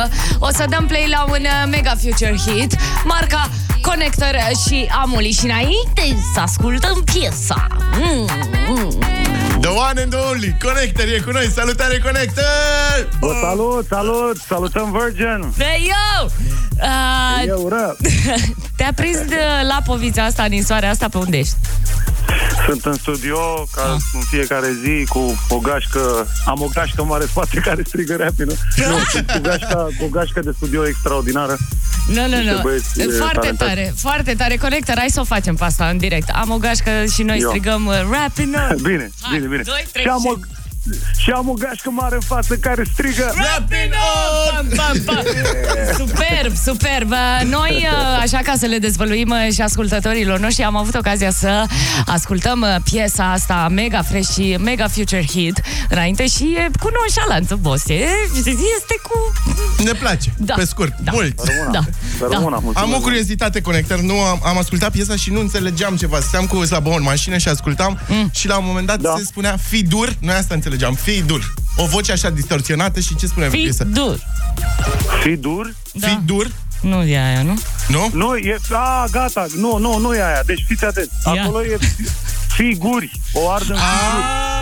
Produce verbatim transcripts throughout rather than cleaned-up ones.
o să dăm play la un mega future hit, marca Connector și Amuli. Și înainte să ascultăm piesa, mm, mm. The one and only Connector e cu noi. Salutare, Connector! Bă, salut, salut, salutăm Virgin. Hey, yo! Uh, Eu, ră. Te-a prins de la povița asta, în soarea asta, pe unde ești? Sunt în studio, ca ah. în fiecare zi, cu o gașcă. Am o gașcă mare în spate care strigă rap, nu? Nu, sunt cu gașca, cu o gașcă de studio extraordinară. Nu, nu, nu. Foarte tare, foarte tare. Connector, hai să o facem pe asta în direct. Am o gașcă și noi Eu. strigăm uh, rapping up. Bine, hai, bine, bine. doi, trei, și am o... Și am o gașcă mare în față care strigă Rapping up! Bam, bam, bam. Superb, superb. Noi, așa ca să le dezvăluim și ascultătorilor noștri, am avut ocazia să ascultăm piesa asta mega fresh și mega future hit înainte și e cu nonșalanță, boss. Este cu... Ne place, da. Pe scurt, da. mult. Da. Da. Am o curiozitate, Connector. Nu am, am ascultat piesa și nu înțelegeam ceva. Stăteam cu Slabou în mașină și ascultam mm. și la un moment dat da. se spunea fi dur. Noi asta înțelegeam. Fi dur. O voce așa distorsionată și ce spune în piesă? Fi dur. Fi dur? Da. Fi dur? Nu e aia, nu? Nu? Nu, e... A, gata. Nu, nu, nu e aia. Deci fiți atenți. Acolo e figuri. O ardă în figuri.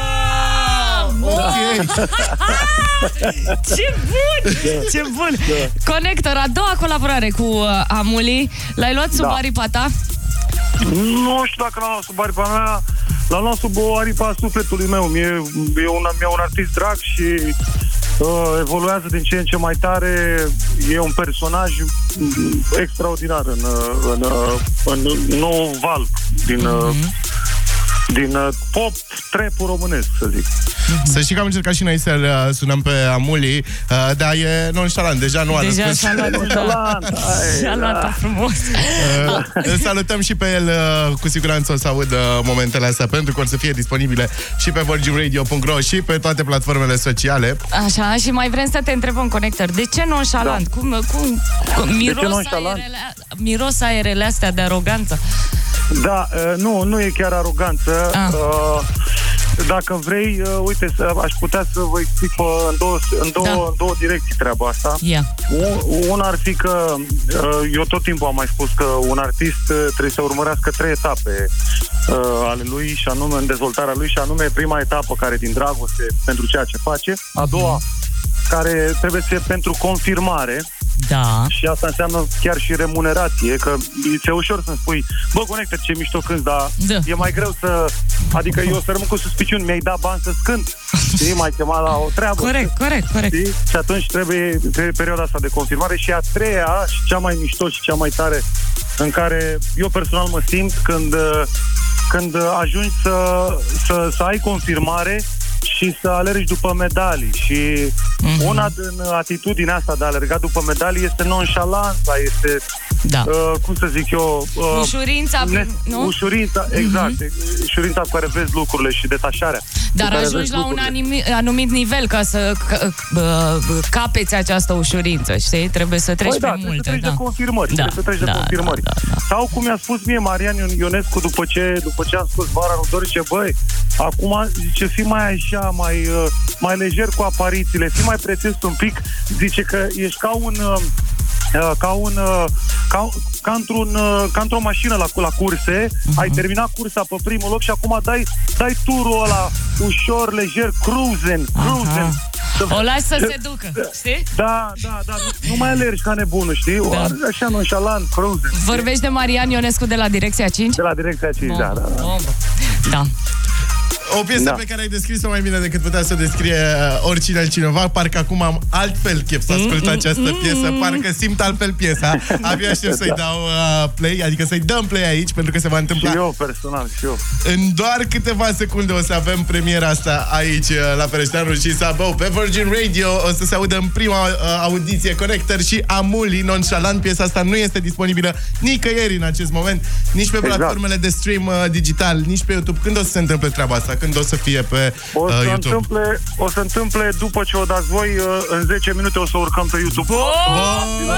Ok. Ce bun! Ce bun! Da. Connector, a doua colaborare cu uh, Amuli. L-ai luat sub da. aripa ta? Nu știu dacă l-am luat sub aripa mea. L-am luat sub o aripa a sufletului meu. Mie, e un, e un artist drag și uh, evoluează din ce în ce mai tare. E un personaj extraordinar în, în, în, în nou val din... Mm-hmm. din uh, pop, trap-ul românesc, să zic. Să știi că am încercat și noi să-l uh, sunăm pe Amuli, uh, dar e nonșalant, deja nu a deja răspuns. și-a luat, da. Și-a luat frumos. Uh, îl salutăm și pe el, uh, cu siguranță o să aud uh, momentele astea, pentru că o să fie disponibile și pe virgin radio punct ro și pe toate platformele sociale. Așa, și mai vrem să te întrebăm, Connector, de ce nonșalant? Da. Cum, cum, cum miros, aerele, miros aerele astea de aroganță? Da, uh, nu, nu e chiar aroganță. Ah. Uh, dacă vrei, uh, uite, aș putea să vă explic uh, în, două, în, două, da. în două direcții treaba asta. Yeah. Un ar fi că, uh, eu tot timpul am mai spus că un artist uh, trebuie să urmărească trei etape uh, ale lui, și anume în dezvoltarea lui, și anume prima etapă care e din dragoste pentru ceea ce face, a doua care trebuie să fie pentru confirmare. Da. Și asta înseamnă chiar și remunerație, că e ușor să-mi spui, bă, Connector, ce mișto cânti, dar da. e mai greu să... Adică eu să rămân cu suspiciuni, mi-ai dat bani să-ți cânt. Știi, m-ai chemat la o treabă. Corect, corect, corect. Știi? Și atunci trebuie, trebuie perioada asta de confirmare. Și a treia, și cea mai mișto și cea mai tare, în care eu personal mă simt când, când ajungi să, să, să ai confirmare și să alergi după medalii. Și mm-hmm. una din atitudinea asta de a alerga după medalii este nonșalanța, este, da. uh, cum să zic eu... Uh, ușurința, ne, nu? Ușurința, exact. Mm-hmm. Ușurința cu care vezi lucrurile și detașarea. Dar ajungi la un anumit, anumit nivel ca să ca, uh, capeți această ușurință, știi? Trebuie să treci păi pe da, multe. Trebuie da. să treci de confirmări. Da, trebuie să treci da, de confirmări. Da, da, da. Sau cum mi-a spus mie Marian Ionescu după ce, după ce am scos Vara nu dorice, băi, acum, zice, fii mai așa, mai, uh, mai lejer cu aparițiile, fii mai prețes un pic, zice că ești ca un... Uh, ca un ca, ca, într-un, ca într-o mașină la, la curse, uh-huh. ai terminat cursa pe primul loc și acum dai, dai turul ăla ușor, lejer, cruising, cruising. Uh-huh. O lași să se ducă, știi? Da, da, da, nu, nu mai alergi ca nebunul, știi? Da. O, așa nonșalant, cruising. Vorbești de Marian Ionescu de la Direcția cinci? De la Direcția cinci, oh. da, da, da. Oh. Da. O piesă da. pe care ai descris-o mai bine decât putea să descrie oricine altcineva. Parcă acum am altfel chef să ascult mm, această mm, piesă. Parcă simt altfel piesa. Abia aștept să-i dau uh, play, adică să-i dăm play aici, pentru că se va întâmpla. Și eu, personal, și eu. În doar câteva secunde o să avem premiera asta aici la Fereșteanu și Slabou pe Virgin Radio. O să se audă în prima uh, audiție Connector și Amuli, nonșalant. Piesa asta nu este disponibilă nicăieri în acest moment, nici pe exact. platformele de stream uh, digital, nici pe YouTube. Când o să se întâmple treaba asta? Când o să fie pe uh, o să YouTube? Întâmple, o să întâmple după ce o dați voi, uh, în zece minute o să urcăm pe YouTube. Oh! Oh!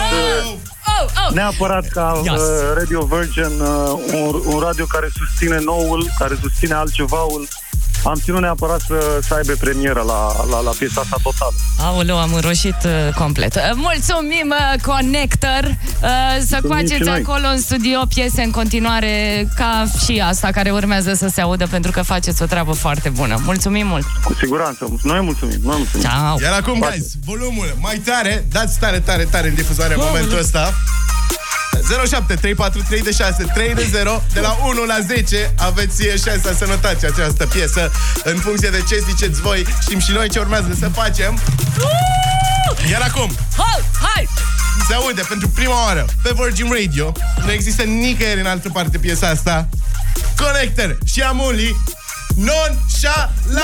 Oh! Oh! Neapărat ca yes. uh, Radio Virgin, uh, un, un radio care susține noul, care susține altcevaul, am ținut neapărat să, să aibă premieră la, la, la piesa asta totală. Aoleu, am înroșit uh, complet. Uh, mulțumim, uh, Connector, uh, să faceți acolo în studio piese în continuare, ca și asta care urmează să se audă, pentru că faceți o treabă foarte bună. Mulțumim mult! Cu siguranță. Noi mulțumim. Noi mulțumim. Ciao. Iar acum, guys, volumul mai tare, dați tare, tare, tare în difuzare în momentul ăsta. zero șapte trei patru trei șase trei zero. De la unu la zece aveți șansa să notați această piesă în funcție de ce ziceți voi. Știm și noi ce urmează să facem. Iar acum Hai, hai! se aude pentru prima oară pe Virgin Radio. Nu există nicăieri în altă parte piesa asta. Connector și Amuli, Nonchalant.